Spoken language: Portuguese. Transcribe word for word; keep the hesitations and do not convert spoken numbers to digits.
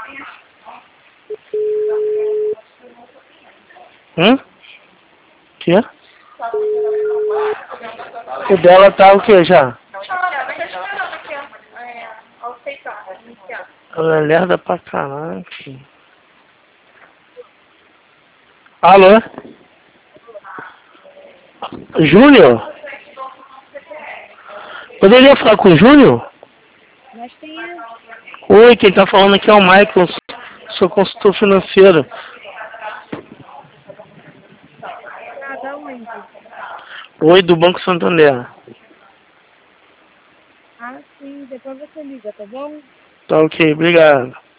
Hum? Que? O dela tá o que já? Ela é lerda pra caralho. Alô? Júnior? Poderia falar com o Júnior? Mas tem a... Oi, quem tá falando aqui é o Michael, sou consultor financeiro. Ah, da onde? Oi, do Banco Santander. Ah, sim. Depois você liga, tá bom? Tá ok, obrigado.